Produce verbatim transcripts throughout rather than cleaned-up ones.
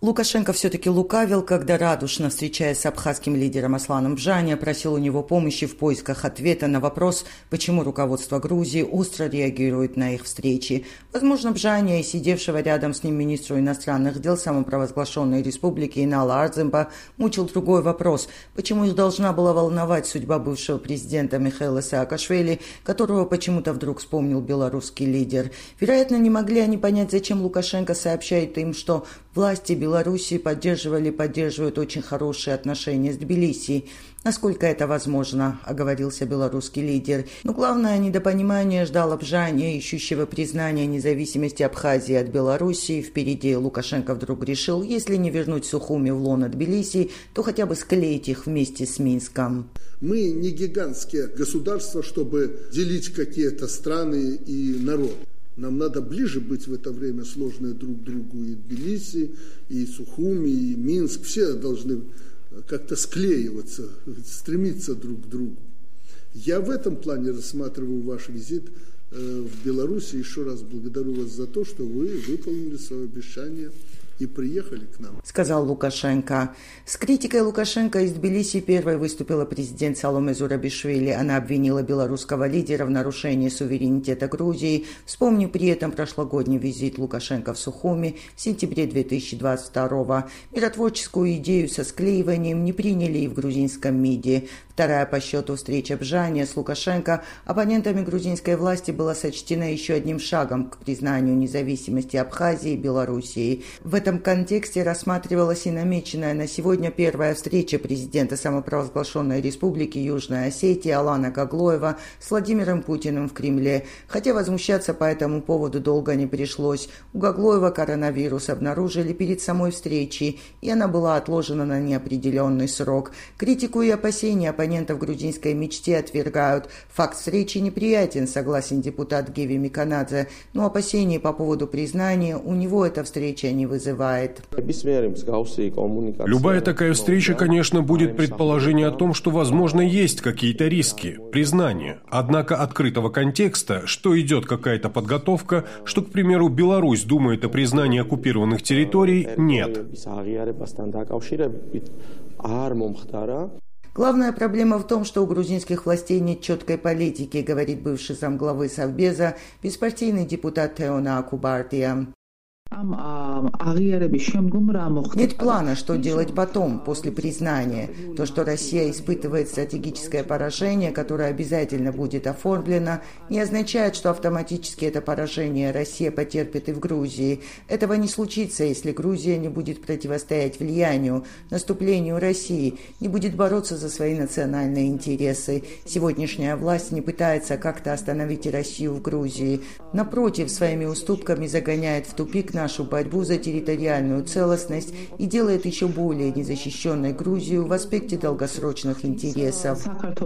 Лукашенко все-таки лукавил, когда радушно, встречаясь с абхазским лидером Асланом Бжани, просил у него помощи в поисках ответа на вопрос, почему руководство Грузии остро реагирует на их встречи. Возможно, Бжани и сидевшего рядом с ним министру иностранных дел самопровозглашенной республики Инала Ардземба мучил другой вопрос, почему их должна была волновать судьба бывшего президента Михаила Саакашвили, которого почему-то вдруг вспомнил белорусский лидер. Вероятно, не могли они понять, зачем Лукашенко сообщает им, что власти Белоруссии поддерживали и поддерживают очень хорошие отношения с Тбилиси. Насколько это возможно, оговорился белорусский лидер. Но главное недопонимание ждало Бжани, ищущего признания независимости Абхазии от Белоруссии. Впереди Лукашенко вдруг решил, если не вернуть Сухуми в лоно Тбилиси, то хотя бы склеить их вместе с Минском. Мы не гигантские государства, чтобы делить какие-то страны и народ. Нам надо ближе быть в это время сложные друг другу и Тбилиси, и Сухуми, и Минск. Все должны как-то склеиваться, стремиться друг к другу. Я в этом плане рассматриваю ваш визит в Беларусь. Еще раз благодарю вас за то, что вы выполнили свое обещание и приехали к нам, сказал Лукашенко. С критикой Лукашенко из Тбилиси первой выступила президент Саломе Зурабишвили. Она обвинила белорусского лидера в нарушении суверенитета Грузии, вспомнив при этом прошлогодний визит Лукашенко в Сухуми в сентябре две тысячи двадцать второго. Миротворческую идею со склеиванием не приняли и в грузинском МИДе. Вторая по счету встреча Бжани с Лукашенко оппонентами грузинской власти была сочтена еще одним шагом к признанию независимости Абхазии и Белоруссии. В этом контексте рассматривалась и намеченная на сегодня первая встреча президента самопровозглашенной республики Южная Осетия Алана Каглоева с Владимиром Путиным в Кремле. Хотя возмущаться по этому поводу долго не пришлось. У Каглоева коронавирус обнаружили перед самой встречей, и она была отложена на неопределенный срок. Критику и опасения оппонентов грузинской мечте отвергают. Факт встречи неприятен, согласен депутат Геви Миканадзе, но опасений по поводу признания у него эта встреча не вызывает. Любая такая встреча, конечно, будет предположение о том, что, возможно, есть какие-то риски, признания. Однако открытого контекста, что идет какая-то подготовка, что, к примеру, Беларусь думает о признании оккупированных территорий, нет. Главная проблема в том, что у грузинских властей нет четкой политики, говорит бывший замглавы Совбеза, беспартийный депутат Теона Акубардия. Нет плана, что делать потом, после признания. То, что Россия испытывает стратегическое поражение, которое обязательно будет оформлено, не означает, что автоматически это поражение Россия потерпит и в Грузии. Этого не случится, если Грузия не будет противостоять влиянию, наступлению России, не будет бороться за свои национальные интересы. Сегодняшняя власть не пытается как-то остановить Россию в Грузии. Напротив, своими уступками загоняет в тупик нашу борьбу за территориальную целостность и делает еще более незащищенной Грузию в аспекте долгосрочных интересов.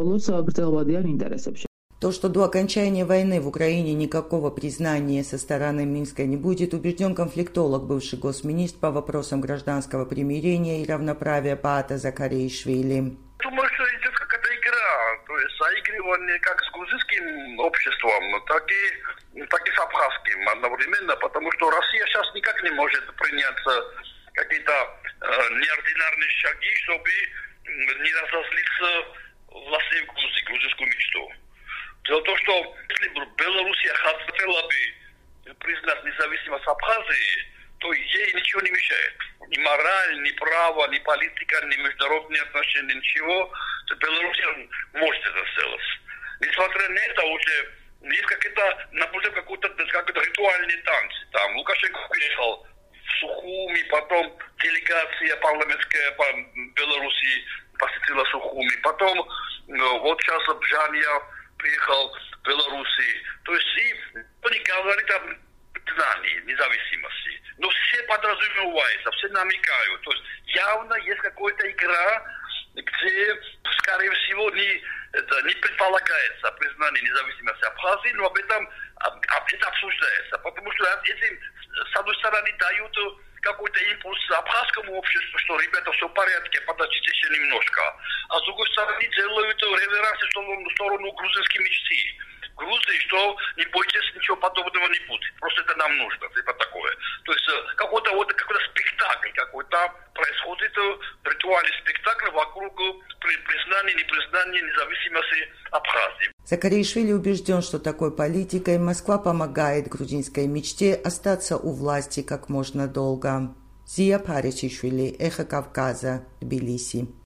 То, что до окончания войны в Украине никакого признания со стороны Минска не будет, убежден конфликтолог, бывший госминистр по вопросам гражданского примирения и равноправия Паата Закаришвили. Думаю, что идет какая-то игра, то есть заигрывание как с грузинским обществом, так и, так и с абхазским одновременно, потому что Россия сейчас никак не может принять какие-то э, неординарные шаги, чтобы не разозлиться властей в Грузии, грузинскую мечту. Дело в том, что если Белоруссия хотела бы признать независимость Абхазии, то ей ничего не мешает. Ни мораль, ни право, ни политика, ни международные отношения, ничего. Белоруссия может это сделать. Несмотря на это, уже есть какие-то, наблюдаю какой-то, какой-то ритуальный танцы. Там Лукашенко приехал в Сухуми, потом делегация парламентская по Белоруссии посетила Сухуми, потом вот сейчас Бжания приехал в Белоруссии. То есть и они говорят о признании независимости. Но все подразумеваются, все намекают. То есть явно есть какая-то игра, где, скорее всего, не, это, не предполагается признание независимости Абхазии, но об этом об, об, это обсуждается. Потому что этим, с одной стороны, дают какой-то импульс абхазскому обществу, что, ребята, все в порядке, подождите еще немножко. А с другой стороны, делают реверансы в сторону, в сторону грузинской мечты. Грузии, что не бойтесь, ничего подобного не будет. Просто это нам нужно, типа такое. То есть какой-то вот какой-то спектакль какой-то происходит, ритуальный спектакль вокруг признания, непризнания независимости Абхазии. Саакашвили убежден, что такой политикой Москва помогает грузинской мечте остаться у власти как можно долго. Зия Паричишвили, Эхо Кавказа, Тбилиси.